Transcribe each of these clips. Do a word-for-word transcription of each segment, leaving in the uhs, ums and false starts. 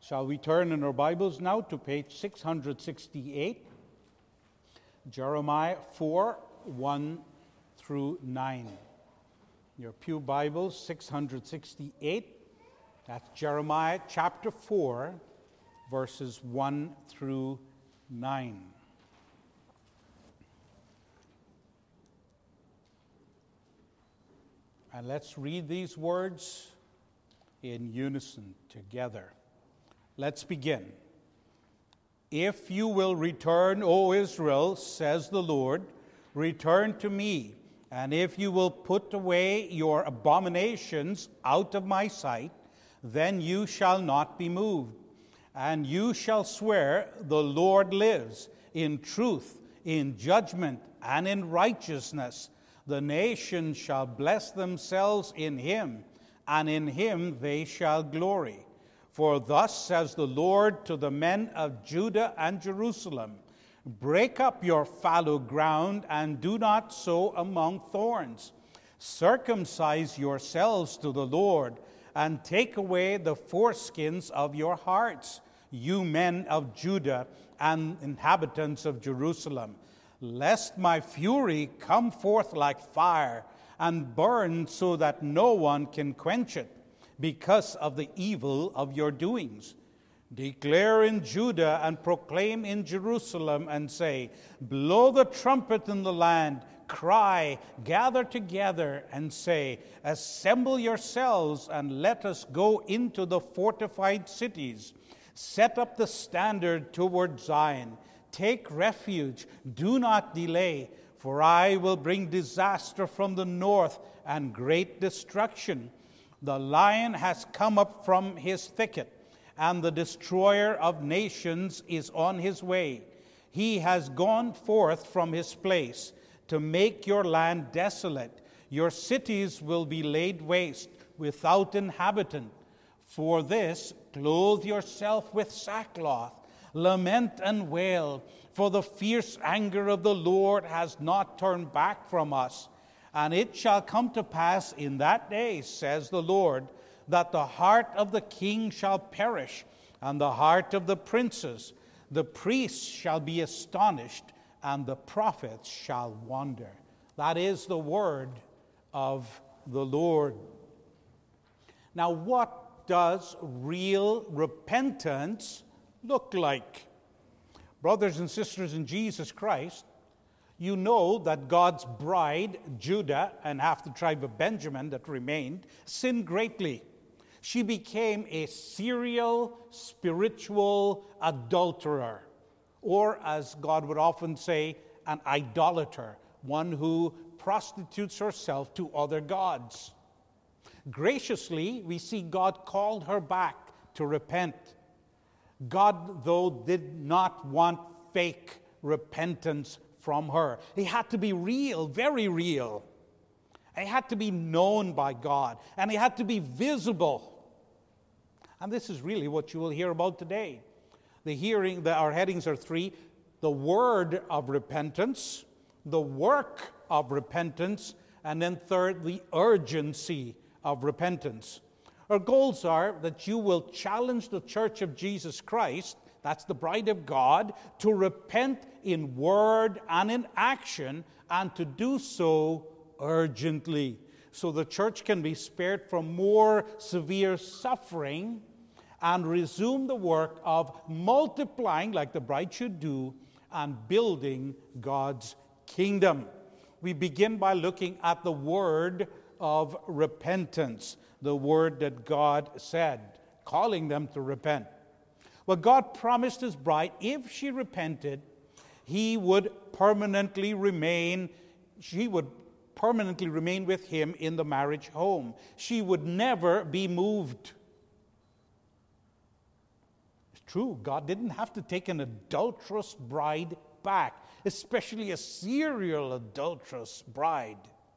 Shall we turn in our Bibles now to page six hundred sixty-eight, Jeremiah four, one through nine. Your pew Bibles, six hundred sixty-eight. That's Jeremiah chapter four, verses one through nine. And let's read these words in unison together. Let's begin. If you will return, O Israel, says the Lord, return to me. And if you will put away your abominations out of my sight, then you shall not be moved. And you shall swear, the Lord lives, in truth, in judgment, and in righteousness. The nations shall bless themselves in him, and in him they shall glory. For thus says the Lord to the men of Judah and Jerusalem, break up your fallow ground and do not sow among thorns. Circumcise yourselves to the Lord and take away the foreskins of your hearts, you men of Judah and inhabitants of Jerusalem, lest my fury come forth like fire and burn so that no one can quench it, because of the evil of your doings. Declare in Judah and proclaim in Jerusalem and say, blow the trumpet in the land, cry, gather together and say, assemble yourselves and let us go into the fortified cities. Set up the standard toward Zion. Take refuge, do not delay, for I will bring disaster from the north and great destruction. The lion has come up from his thicket, and the destroyer of nations is on his way. He has gone forth from his place to make your land desolate. Your cities will be laid waste without inhabitant. For this, clothe yourself with sackcloth, lament and wail, for the fierce anger of the Lord has not turned back from us. And it shall come to pass in that day, says the Lord, that the heart of the king shall perish, and the heart of the princes. The priests shall be astonished, and the prophets shall wander. That is the word of the Lord. Now, what does real repentance look like? Brothers and sisters in Jesus Christ, you know that God's bride, Judah, and half the tribe of Benjamin that remained, sinned greatly. She became a serial spiritual adulterer, or as God would often say, an idolater, one who prostitutes herself to other gods. Graciously, we see God called her back to repent. God, though, did not want fake repentance from her. It had to be real, very real. It had to be known by God, and it had to be visible. And this is really what you will hear about today. The hearing, the, our headings are three: the word of repentance, the work of repentance, and then third, the urgency of repentance. Our goals are that you will challenge the Church of Jesus Christ, that's the bride of God, to repent in word and in action, and to do so urgently, so the church can be spared from more severe suffering and resume the work of multiplying, like the bride should do, and building God's kingdom. We begin by looking at the word of repentance, the word that God said, calling them to repent. Well, God promised his bride, if she repented, he would permanently remain, she would permanently remain with him in the marriage home. She would never be moved. It's true, God didn't have to take an adulterous bride back, especially a serial adulterous bride.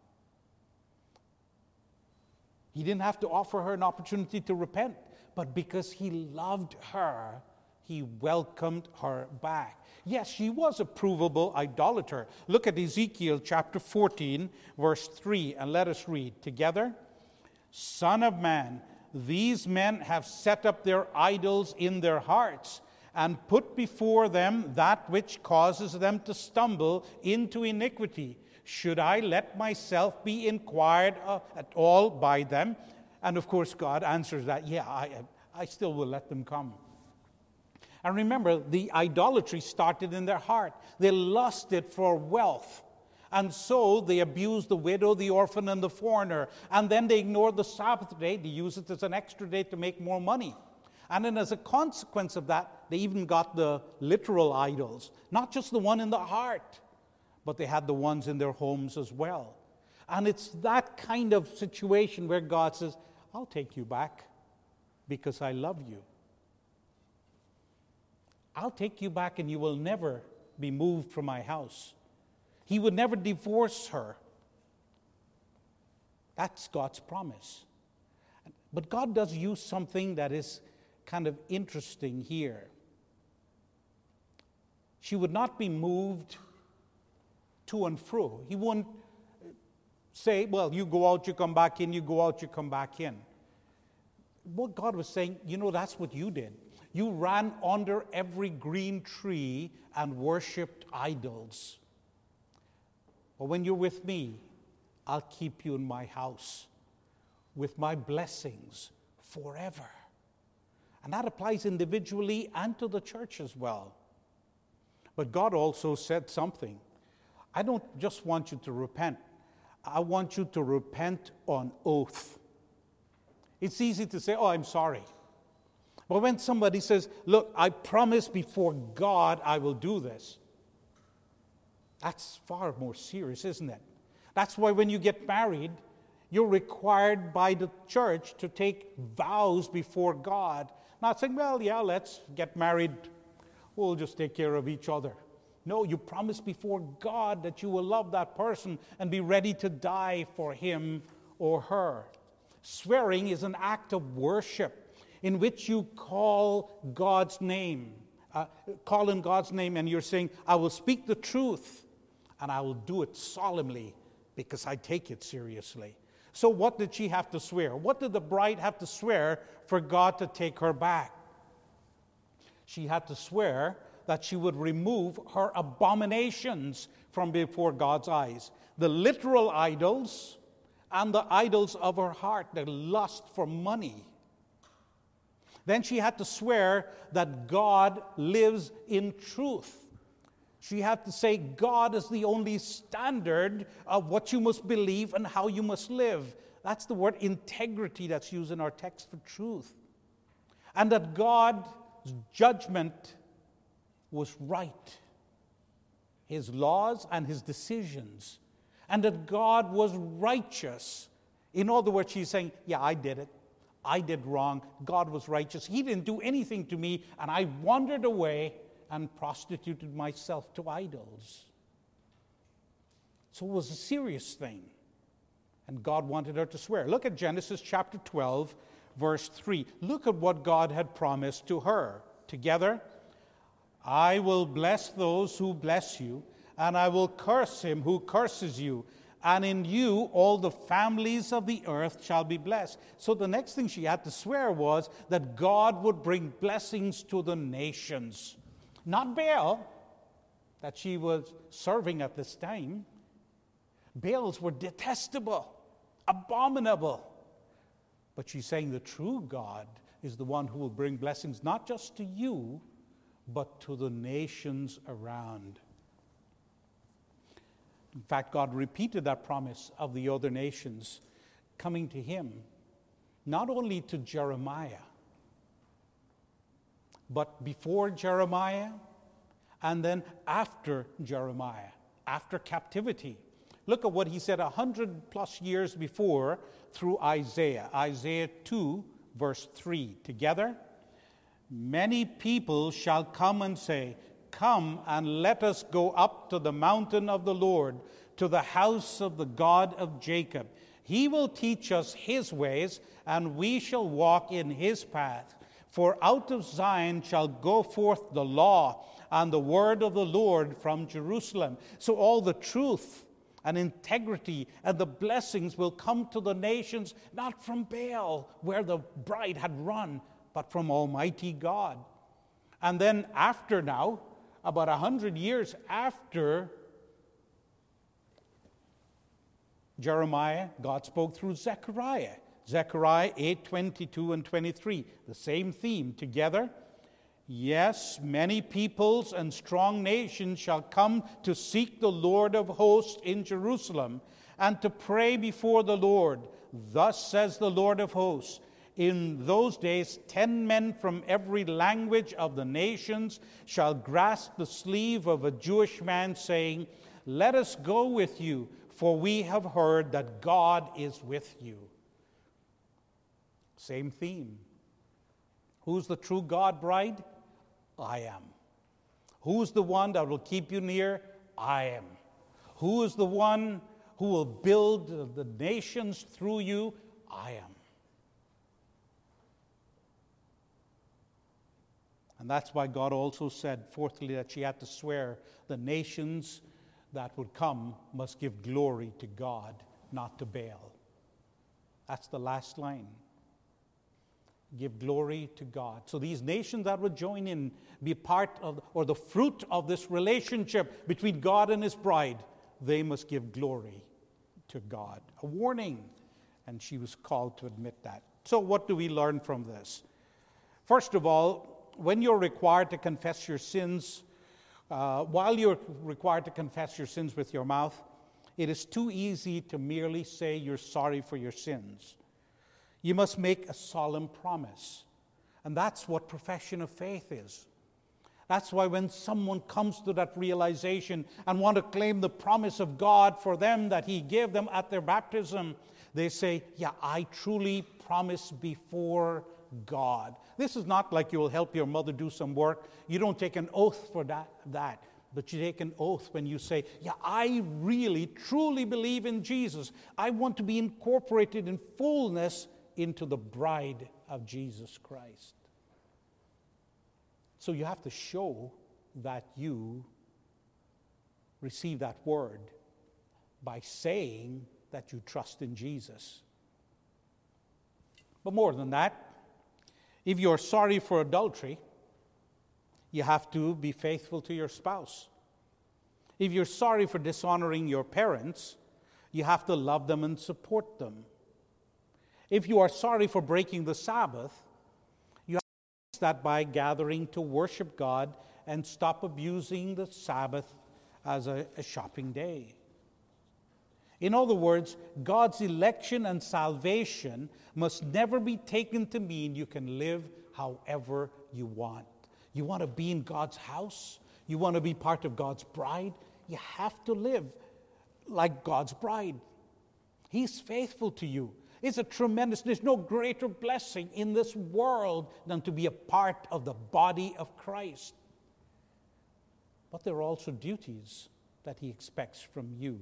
He didn't have to offer her an opportunity to repent, but because he loved her, he welcomed her back. Yes, she was a provable idolater. Look at Ezekiel chapter fourteen, verse three, and let us read together. Son of man, these men have set up their idols in their hearts, and put before them that which causes them to stumble into iniquity. Should I let myself be inquired of at all by them? And of course, God answers that, yeah, I, I still will let them come. And remember, the idolatry started in their heart. They lusted for wealth. And so they abused the widow, the orphan, and the foreigner. And then they ignored the Sabbath day. They used it as an extra day to make more money. And then as a consequence of that, they even got the literal idols. Not just the one in the heart, but they had the ones in their homes as well. And it's that kind of situation where God says, I'll take you back because I love you. I'll take you back and you will never be moved from my house. He would never divorce her. That's God's promise. But God does use something that is kind of interesting here. She would not be moved to and fro. He wouldn't say, well, you go out, you come back in, you go out, you come back in. What God was saying, you know, that's what you did. You ran under every green tree and worshipped idols. But when you're with me, I'll keep you in my house with my blessings forever. And that applies individually and to the church as well. But God also said something. I don't just want you to repent. I want you to repent on oath. It's easy to say, oh, I'm sorry. But when somebody says, look, I promise before God I will do this, that's far more serious, isn't it? That's why when you get married, you're required by the church to take vows before God. Not saying, well, yeah, let's get married. We'll just take care of each other. No, you promise before God that you will love that person and be ready to die for him or her. Swearing is an act of worship in which you call God's name. Uh, call in God's name and you're saying, I will speak the truth and I will do it solemnly because I take it seriously. So what did she have to swear? What did the bride have to swear for God to take her back? She had to swear that she would remove her abominations from before God's eyes. The literal idols and the idols of her heart, the lust for money. Then she had to swear that God lives in truth. She had to say God is the only standard of what you must believe and how you must live. That's the word integrity that's used in our text for truth. And that God's judgment was right. His laws and his decisions. And that God was righteous. In other words, she's saying, yeah, I did it. I did wrong. God was righteous. He didn't do anything to me, and I wandered away and prostituted myself to idols. So it was a serious thing. And God wanted her to swear. Look at Genesis chapter twelve, verse three. Look at what God had promised to her. Together, I will bless those who bless you, and I will curse him who curses you. And in you all the families of the earth shall be blessed. So the next thing she had to swear was that God would bring blessings to the nations. Not Baal, that she was serving at this time. Baals were detestable, abominable. But she's saying the true God is the one who will bring blessings not just to you, but to the nations around. In fact, God repeated that promise of the other nations coming to him, not only to Jeremiah, but before Jeremiah and then after Jeremiah, after captivity. Look at what he said a hundred plus years before through Isaiah. Isaiah two, verse three. Together, many people shall come and say, come and let us go up to the mountain of the Lord, to the house of the God of Jacob. He will teach us his ways, and we shall walk in his path. For out of Zion shall go forth the law and the word of the Lord from Jerusalem. So all the truth and integrity, and the blessings will come to the nations, not from Baal, where the bride had run, but from Almighty God. And then after now, about a hundred years after Jeremiah, God spoke through Zechariah. Zechariah eight, twenty-two and twenty-three, the same theme together. Yes, many peoples and strong nations shall come to seek the Lord of hosts in Jerusalem and to pray before the Lord. Thus says the Lord of hosts, in those days ten men from every language of the nations shall grasp the sleeve of a Jewish man, saying, let us go with you, for we have heard that God is with you. Same theme. Who's the true God bride? I am. Who's the one that will keep you near? I am. Who is the one who will build the nations through you? I am. And that's why God also said, fourthly, that she had to swear the nations that would come must give glory to God, not to Baal. That's the last line. Give glory to God. So these nations that would join in, be part of, or the fruit of this relationship between God and his bride, they must give glory to God. A warning. And she was called to admit that. So what do we learn from this? First of all, when you're required to confess your sins, uh, while you're required to confess your sins with your mouth, it is too easy to merely say you're sorry for your sins. You must make a solemn promise. And that's what profession of faith is. That's why when someone comes to that realization and want to claim the promise of God for them that he gave them at their baptism, they say, yeah, I truly promise before God. This is not like you will help your mother do some work. You don't take an oath for that, that. But you take an oath when you say, yeah, I really, truly believe in Jesus. I want to be incorporated in fullness into the bride of Jesus Christ. So you have to show that you receive that word by saying that you trust in Jesus. But more than that, if you're sorry for adultery, you have to be faithful to your spouse. If you're sorry for dishonoring your parents, you have to love them and support them. If you are sorry for breaking the Sabbath, you have to do that by gathering to worship God and stop abusing the Sabbath as a, a shopping day. In other words, God's election and salvation must never be taken to mean you can live however you want. You want to be in God's house? You want to be part of God's bride? You have to live like God's bride. He's faithful to you. It's a tremendous, there's no greater blessing in this world than to be a part of the body of Christ. But there are also duties that he expects from you.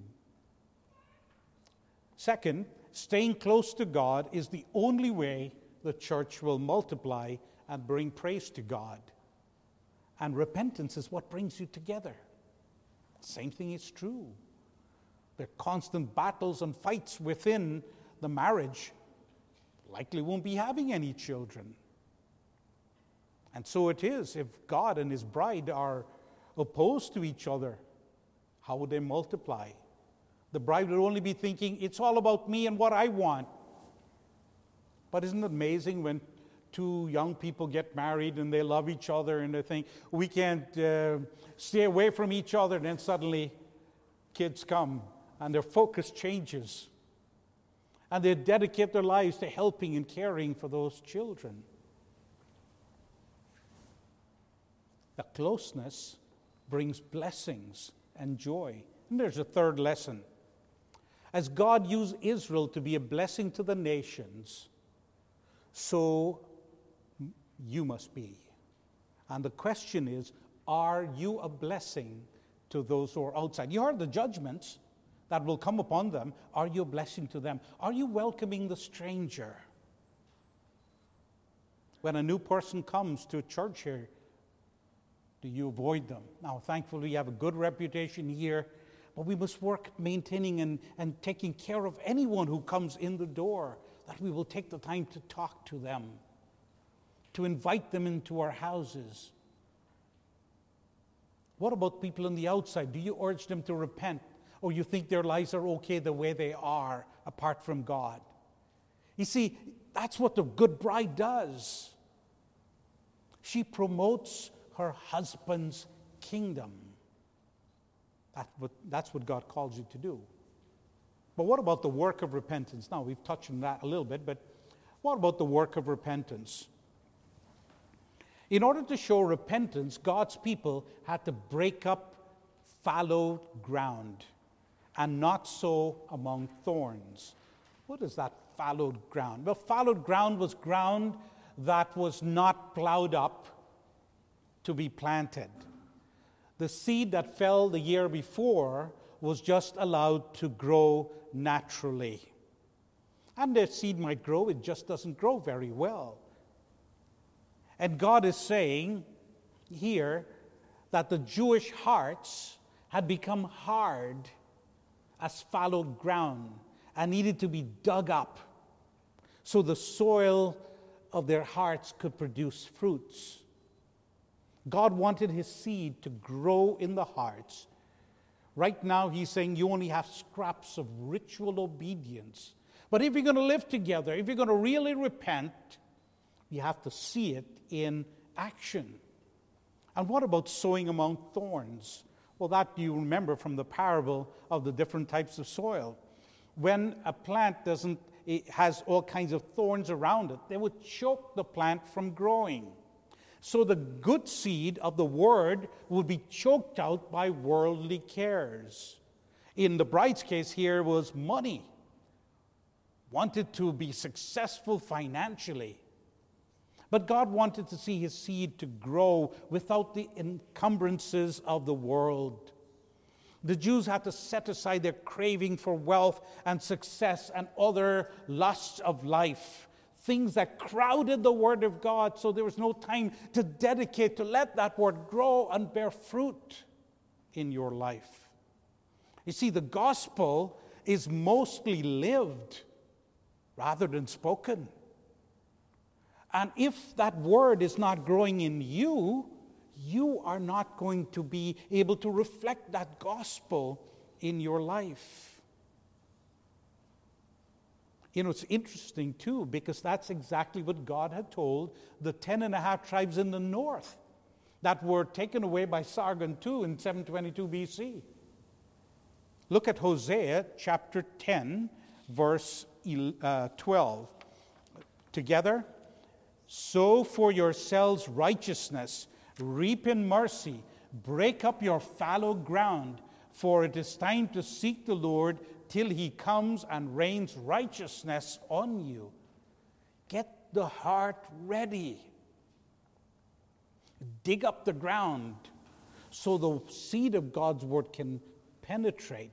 Second, staying close to God is the only way the church will multiply and bring praise to God. And repentance is what brings you together. Same thing is true. There are constant battles and fights within the marriage. Likely won't be having any children. And so it is. If God and his bride are opposed to each other, how would they multiply? The bride would only be thinking, it's all about me and what I want. But isn't it amazing when two young people get married and they love each other and they think, we can't uh, stay away from each other, and then suddenly kids come and their focus changes. And they dedicate their lives to helping and caring for those children. The closeness brings blessings and joy. And there's a third lesson. As God used Israel to be a blessing to the nations, so you must be. And the question is, are you a blessing to those who are outside? You heard the judgments that will come upon them. Are you a blessing to them? Are you welcoming the stranger? When a new person comes to a church here, do you avoid them? Now, thankfully, we have a good reputation here, but we must work maintaining and, and taking care of anyone who comes in the door, that we will take the time to talk to them, to invite them into our houses. What about people on the outside? Do you urge them to repent, or you think their lives are okay the way they are apart from God? You see, that's what the good bride does. She promotes her husband's kingdom. That's what, that's what God calls you to do. But what about the work of repentance? Now, we've touched on that a little bit, but what about the work of repentance? In order to show repentance, God's people had to break up fallow ground and not sow among thorns. What is that fallowed ground? Well, fallowed ground was ground that was not plowed up to be planted. The seed that fell the year before was just allowed to grow naturally. And the seed might grow, it just doesn't grow very well. And God is saying here that the Jewish hearts had become hard as fallowed ground and needed to be dug up so the soil of their hearts could produce fruits. God wanted his seed to grow in the hearts. Right now, he's saying you only have scraps of ritual obedience. But if you're going to live together, if you're going to really repent, you have to see it in action. And what about sowing among thorns? Well, that you remember from the parable of the different types of soil. When a plant doesn't, it has all kinds of thorns around it, they would choke the plant from growing. So the good seed of the word would be choked out by worldly cares. In the bride's case here was money. Wanted to be successful financially. But God wanted to see his seed to grow without the encumbrances of the world. The Jews had to set aside their craving for wealth and success and other lusts of life. Things that crowded the Word of God, so there was no time to dedicate, to let that Word grow and bear fruit in your life. You see, the gospel is mostly lived rather than spoken. And if that Word is not growing in you, you are not going to be able to reflect that gospel in your life. You know, it's interesting, too, because that's exactly what God had told the ten and a half tribes in the north that were taken away by Sargon the Second in seven twenty-two B C. Look at Hosea chapter ten, verse twelve. Together, sow for yourselves righteousness, reap in mercy, break up your fallow ground, for it is time to seek the Lord till he comes and rains righteousness on you. Get the heart ready. Dig up the ground so the seed of God's word can penetrate.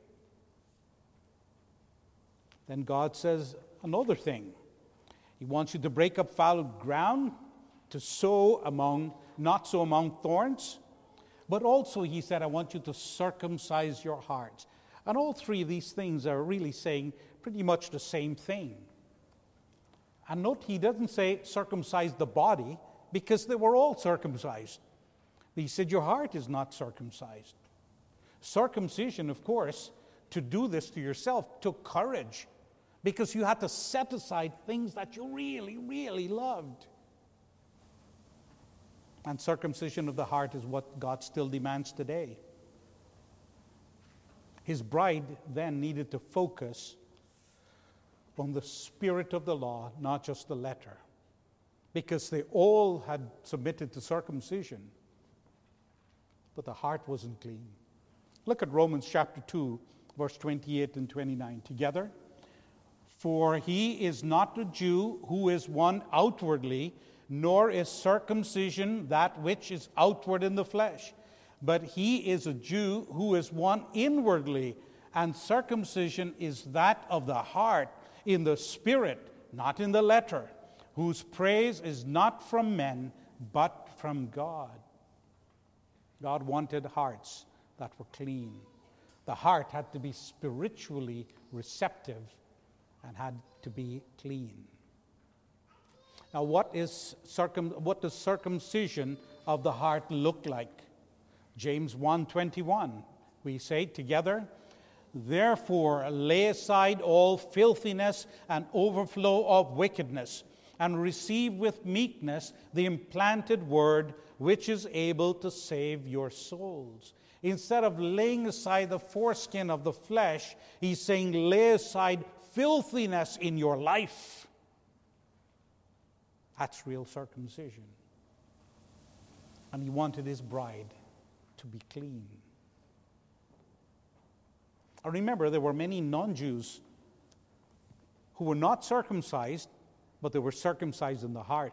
Then God says another thing. He wants you to break up fallow ground, to sow among, not sow among thorns, but also he said, I want you to circumcise your hearts. And all three of these things are really saying pretty much the same thing. And note, he doesn't say circumcise the body, because they were all circumcised. He said your heart is not circumcised. Circumcision, of course, to do this to yourself took courage, because you had to set aside things that you really, really loved. And circumcision of the heart is what God still demands today. His bride then needed to focus on the spirit of the law, not just the letter, because they all had submitted to circumcision, but the heart wasn't clean. Look at Romans chapter two, verse twenty-eight and twenty-nine together. For he is not a Jew who is one outwardly, nor is circumcision that which is outward in the flesh. But he is a Jew who is one inwardly, and circumcision is that of the heart, in the spirit, not in the letter, whose praise is not from men, but from God. God wanted hearts that were clean. The heart had to be spiritually receptive and had to be clean. Now, what is circum what does circumcision of the heart look like? James one twenty-one, we say together, "Therefore lay aside all filthiness and overflow of wickedness, and receive with meekness the implanted word, which is able to save your souls." Instead of laying aside the foreskin of the flesh, he's saying lay aside filthiness in your life. That's real circumcision. And he wanted his bride to be clean. I remember there were many non-Jews who were not circumcised, but they were circumcised in the heart.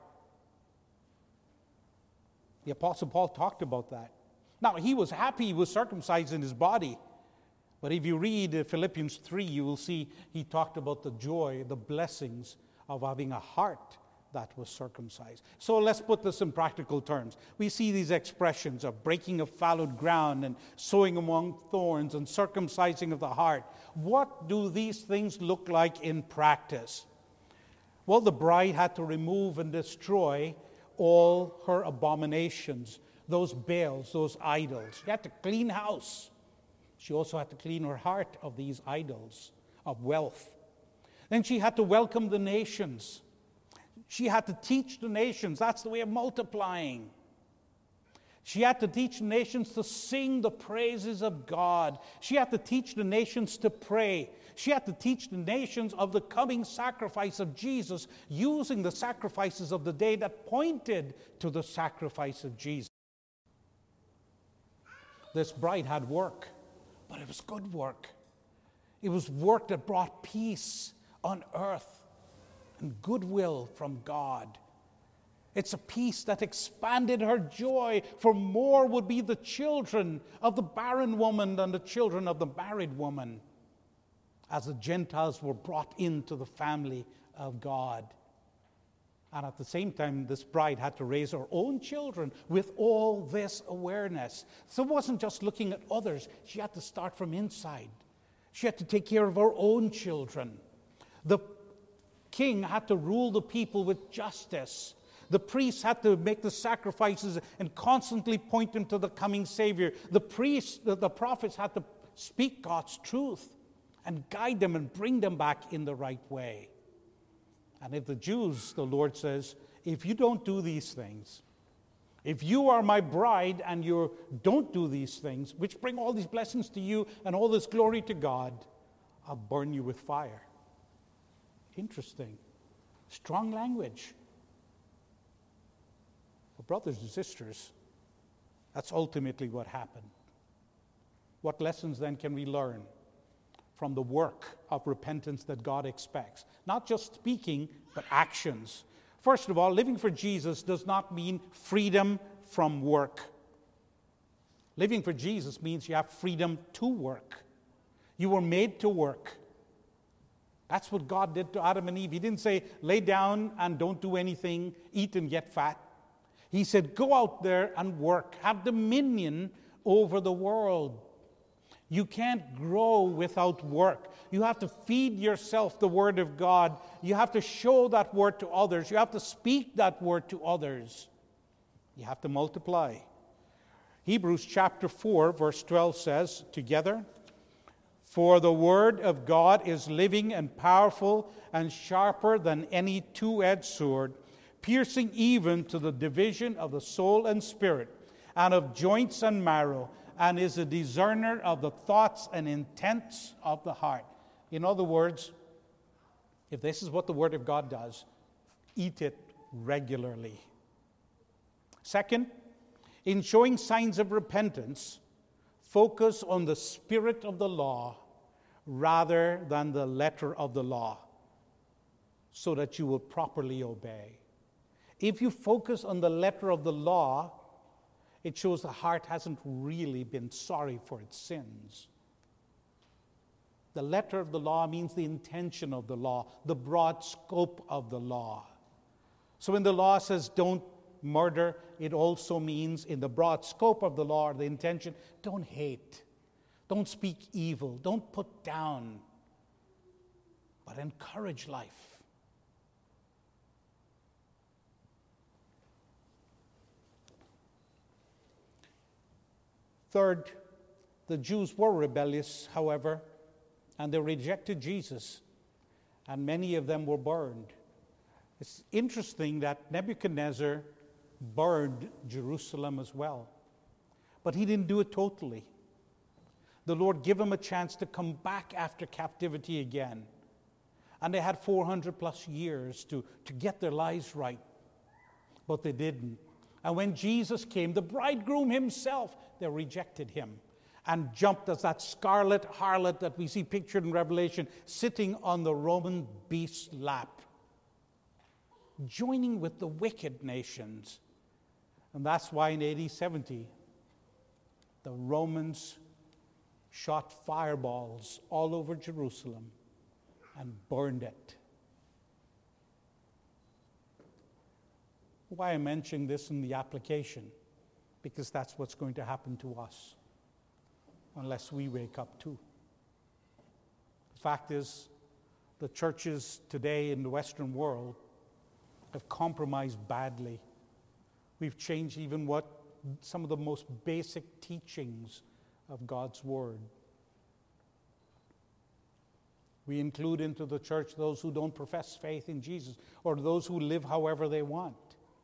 The Apostle Paul talked about that. Now, he was happy he was circumcised in his body. But if you read Philippians three, you will see he talked about the joy, the blessings of having a heart that was circumcised. So let's put this in practical terms. We see these expressions of breaking of fallowed ground and sowing among thorns and circumcising of the heart. What do these things look like in practice? Well, the bride had to remove and destroy all her abominations, those Baals, those idols. She had to clean house. She also had to clean her heart of these idols of wealth. Then she had to welcome the nations. She had to teach the nations. That's the way of multiplying. She had to teach the nations to sing the praises of God. She had to teach the nations to pray. She had to teach the nations of the coming sacrifice of Jesus, using the sacrifices of the day that pointed to the sacrifice of Jesus. This bride had work, but it was good work. It was work that brought peace on earth and goodwill from God. It's a peace that expanded her joy, for more would be the children of the barren woman than the children of the married woman, as the Gentiles were brought into the family of God. And at the same time, this bride had to raise her own children with all this awareness. So it wasn't just looking at others. She had to start from inside. She had to take care of her own children. The king had to rule the people with justice. The priests had to make the sacrifices and constantly point them to the coming Savior. The priests, the, the prophets had to speak God's truth and guide them and bring them back in the right way. And if the Jews, the Lord says, if you don't do these things, if you are my bride and you don't do these things, which bring all these blessings to you and all this glory to God, I'll burn you with fire. Interesting. Strong language. But brothers and sisters, that's ultimately what happened. What lessons then can we learn from the work of repentance that God expects? Not just speaking, but actions. First of all, living for Jesus does not mean freedom from work. Living for Jesus means you have freedom to work. You were made to work. That's what God did to Adam and Eve. He didn't say, lay down and don't do anything, eat and get fat. He said, go out there and work. Have dominion over the world. You can't grow without work. You have to feed yourself the Word of God. You have to show that Word to others. You have to speak that Word to others. You have to multiply. Hebrews chapter four, verse twelve says, together, "For the Word of God is living and powerful and sharper than any two-edged sword, piercing even to the division of the soul and spirit, and of joints and marrow, and is a discerner of the thoughts and intents of the heart." In other words, if this is what the Word of God does, eat it regularly. Second, in showing signs of repentance, focus on the spirit of the law rather than the letter of the law, so that you will properly obey. If you focus on the letter of the law, it shows the heart hasn't really been sorry for its sins. The letter of the law means the intention of the law, the broad scope of the law. So when the law says don't murder, it also means in the broad scope of the law, or the intention, don't hate. Don't speak evil. Don't put down, but encourage life. Third, the Jews were rebellious, however, and they rejected Jesus, and many of them were burned. It's interesting that Nebuchadnezzar burned Jerusalem as well, but he didn't do it totally. The Lord gave him a chance to come back after captivity again, and they had four hundred plus years to, to get their lives right, but they didn't. And when Jesus came, the bridegroom himself, they rejected him and jumped as that scarlet harlot that we see pictured in Revelation, sitting on the Roman beast's lap, joining with the wicked nations. And that's why in A D seventy, the Romans shot fireballs all over Jerusalem and burned it. Why I'm mentioning this in the application? Because that's what's going to happen to us unless we wake up too. The fact is, the churches today in the Western world have compromised badly. We've changed even what some of the most basic teachings of God's Word. We include into the church those who don't profess faith in Jesus, or those who live however they want.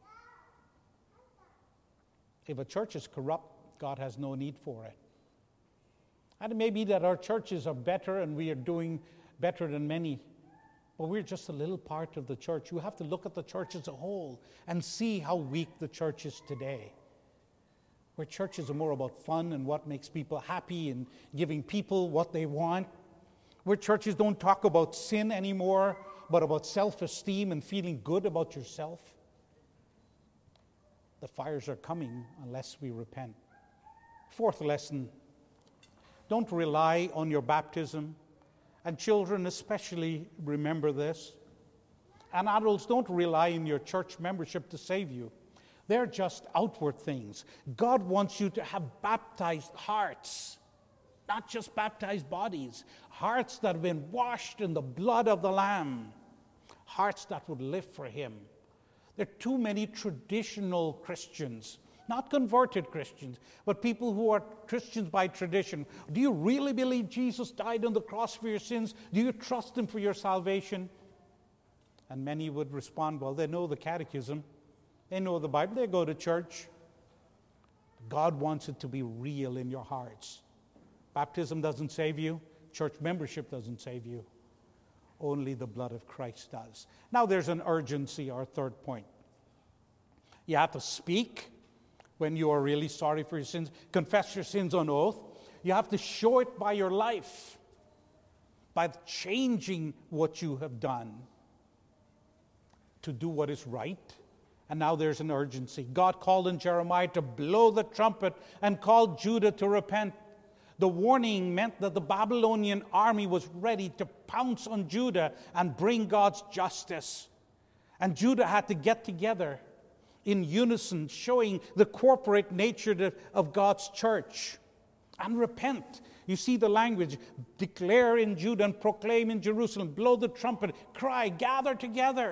If a church is corrupt, God has no need for it. And it may be that our churches are better and we are doing better than many, but we're just a little part of the church. You have to look at the church as a whole and see how weak the church is today. Where churches are more about fun and what makes people happy and giving people what they want. Where churches don't talk about sin anymore, but about self-esteem and feeling good about yourself. The fires are coming unless we repent. Fourth lesson, don't rely on your baptism. And children especially remember this. And adults, don't rely on your church membership to save you. They're just outward things. God wants you to have baptized hearts, not just baptized bodies. Hearts that have been washed in the blood of the Lamb. Hearts that would live for Him. There are too many traditional Christians, not converted Christians, but people who are Christians by tradition. Do you really believe Jesus died on the cross for your sins? Do you trust Him for your salvation? And many would respond, well, they know the catechism. They know the Bible. They go to church. God wants it to be real in your hearts. Baptism doesn't save you. Church membership doesn't save you. Only the blood of Christ does. Now there's an urgency, our third point. You have to speak when you are really sorry for your sins. Confess your sins on oath. You have to show it by your life, by changing what you have done to do what is right. And now there's an urgency. God called in Jeremiah to blow the trumpet and called Judah to repent. The warning meant that the Babylonian army was ready to pounce on Judah and bring God's justice. And Judah had to get together in unison, showing the corporate nature of God's church. And repent. You see the language. Declare in Judah and proclaim in Jerusalem. Blow the trumpet. Cry. Gather together.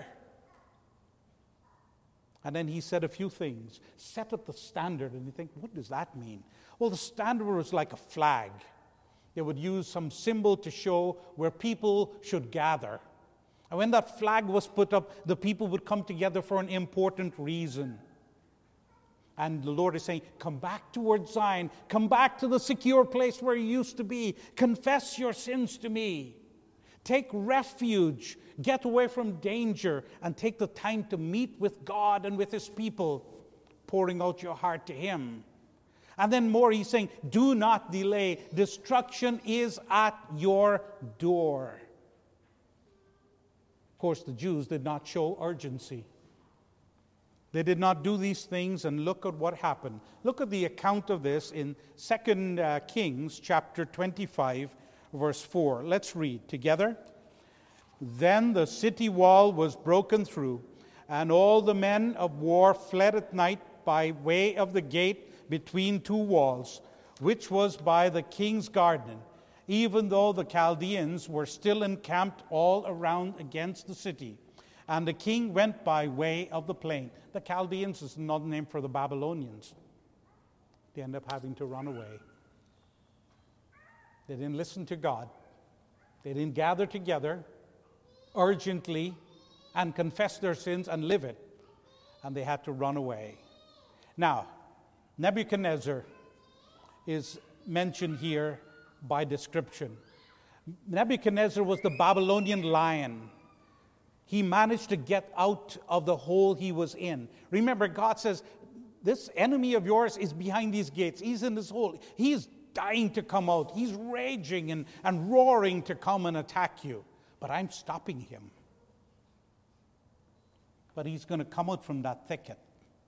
And then he said a few things. Set up the standard. And you think, what does that mean? Well, the standard was like a flag. They would use some symbol to show where people should gather. And when that flag was put up, the people would come together for an important reason. And the Lord is saying, come back towards Zion. Come back to the secure place where you used to be. Confess your sins to me. Take refuge. Get away from danger and take the time to meet with God and with His people, pouring out your heart to Him. And then more, he's saying, do not delay. Destruction is at your door. Of course, the Jews did not show urgency. They did not do these things, and look at what happened. Look at the account of this in Second uh, Kings chapter twenty-five, verse four. Let's read together. Then the city wall was broken through, and all the men of war fled at night by way of the gate between two walls. which was by the king's garden, even though the Chaldeans were still encamped all around against the city. And the king went by way of the plain. The Chaldeans is another name for the Babylonians. They end up having to run away. They didn't listen to God. They didn't gather together urgently and confess their sins and live it. And they had to run away. Now, Nebuchadnezzar is mentioned here by description. Nebuchadnezzar was the Babylonian lion. He managed to get out of the hole he was in. Remember, God says, this enemy of yours is behind these gates. He's in this hole. He's dying to come out. He's raging and, and roaring to come and attack you. But I'm stopping him. But he's going to come out from that thicket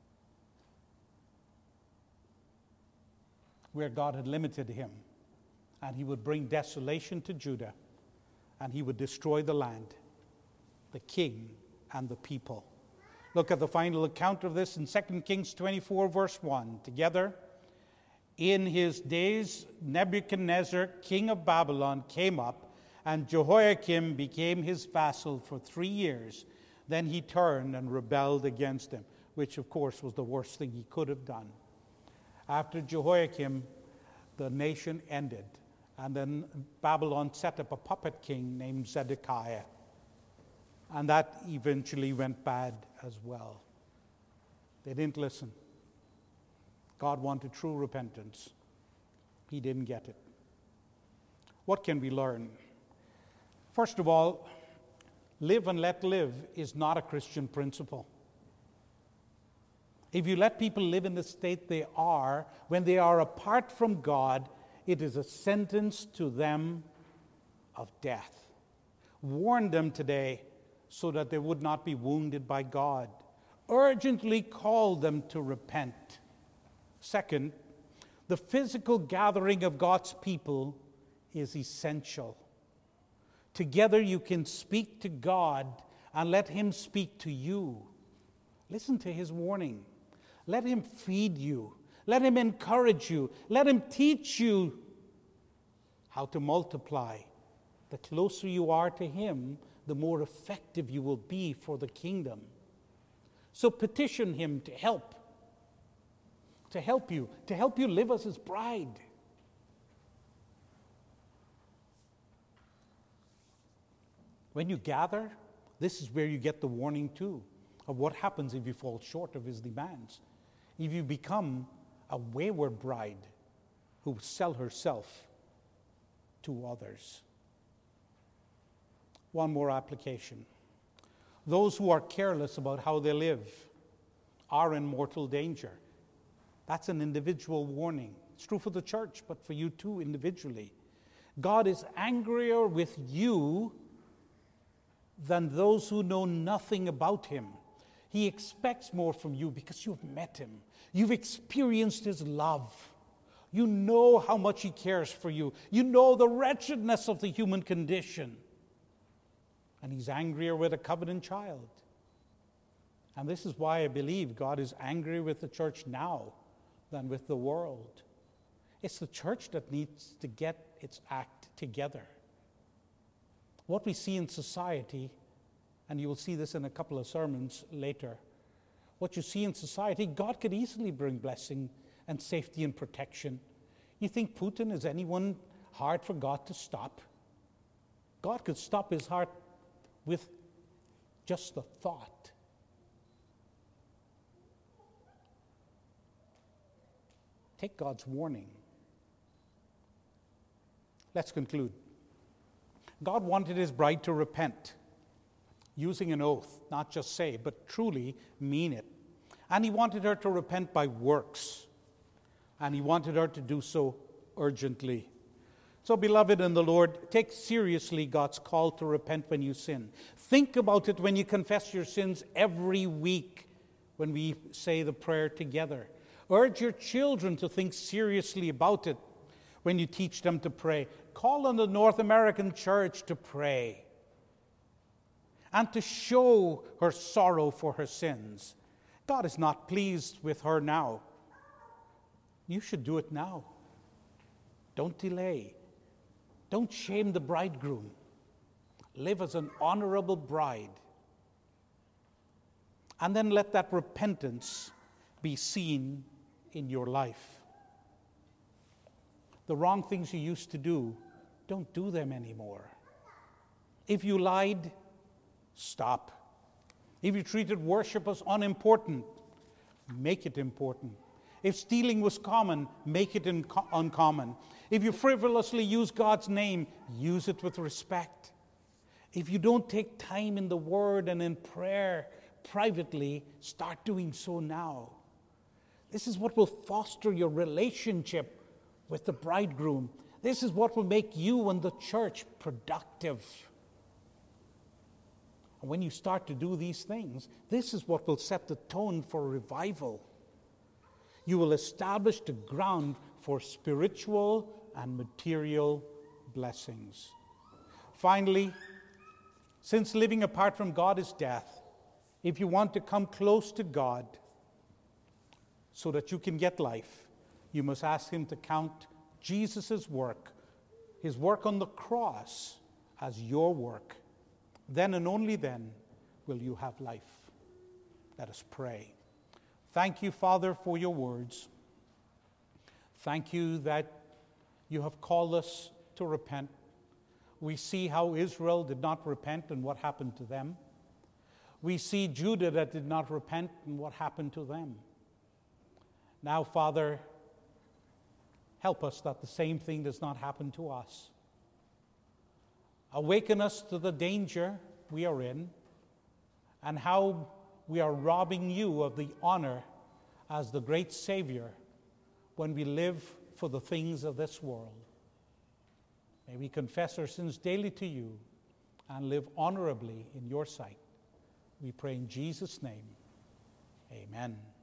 where God had limited him. And he would bring desolation to Judah. And he would destroy the land, the king, and the people. Look at the final account of this in Second Kings twenty-four, verse one. Together, in his days, Nebuchadnezzar, king of Babylon, came up, and Jehoiakim became his vassal for three years. Then he turned and rebelled against him, which, of course, was the worst thing he could have done. After Jehoiakim, the nation ended, and then Babylon set up a puppet king named Zedekiah. And that eventually went bad as well. They didn't listen. God wanted true repentance. He didn't get it. What can we learn? First of all, live and let live is not a Christian principle. If you let people live in the state they are, when they are apart from God, it is a sentence to them of death. Warn them today so that they would not be wounded by God. Urgently call them to repent. Second, the physical gathering of God's people is essential. Together you can speak to God and let Him speak to you. Listen to His warning. Let Him feed you. Let Him encourage you. Let Him teach you how to multiply. The closer you are to Him, the more effective you will be for the kingdom. So petition Him to help. To help you. To help you live as His bride. When you gather, this is where you get the warning too of what happens if you fall short of His demands. If you become a wayward bride who will sell herself to others. One more application. Those who are careless about how they live are in mortal danger. That's an individual warning. It's true for the church, but for you too individually. God is angrier with you than those who know nothing about Him. He expects more from you because you've met Him. You've experienced His love. You know how much He cares for you. You know the wretchedness of the human condition. And He's angrier with a covenant child. And this is why I believe God is angry with the church now than with the world. It's the church that needs to get its act together. What we see in society, and you will see this in a couple of sermons later, what you see in society, God could easily bring blessing and safety and protection. You think Putin is anyone hard for God to stop? God could stop his heart with just the thought. Take God's warning. Let's conclude. God wanted His bride to repent, using an oath, not just say, but truly mean it. And He wanted her to repent by works. And He wanted her to do so urgently. So, beloved in the Lord, take seriously God's call to repent when you sin. Think about it when you confess your sins every week when we say the prayer together. Urge your children to think seriously about it when you teach them to pray. Call on the North American church to pray and to show her sorrow for her sins. God is not pleased with her now. You should do it now. Don't delay. Don't shame the bridegroom. Live as an honorable bride. And then let that repentance be seen in your life. The wrong things you used to do, don't do them anymore. If you lied, stop. If you treated worship as unimportant, make it important. If stealing was common, make it inco- uncommon. If you frivolously use God's name, use it with respect. If you don't take time in the Word and in prayer privately, start doing so now. This is what will foster your relationship with the bridegroom. This is what will make you and the church productive. And when you start to do these things, this is what will set the tone for revival. You will establish the ground for spiritual and material blessings. Finally, since living apart from God is death, if you want to come close to God so that you can get life, you must ask Him to count Jesus' work, His work on the cross, as your work. Then and only then will you have life. Let us pray. Thank you, Father, for your words. Thank you that you have called us to repent. We see how Israel did not repent and what happened to them. We see Judah that did not repent and what happened to them. Now, Father, help us that the same thing does not happen to us. Awaken us to the danger we are in and how we are robbing you of the honor as the great Savior when we live for the things of this world. May we confess our sins daily to you and live honorably in your sight. We pray in Jesus' name. Amen.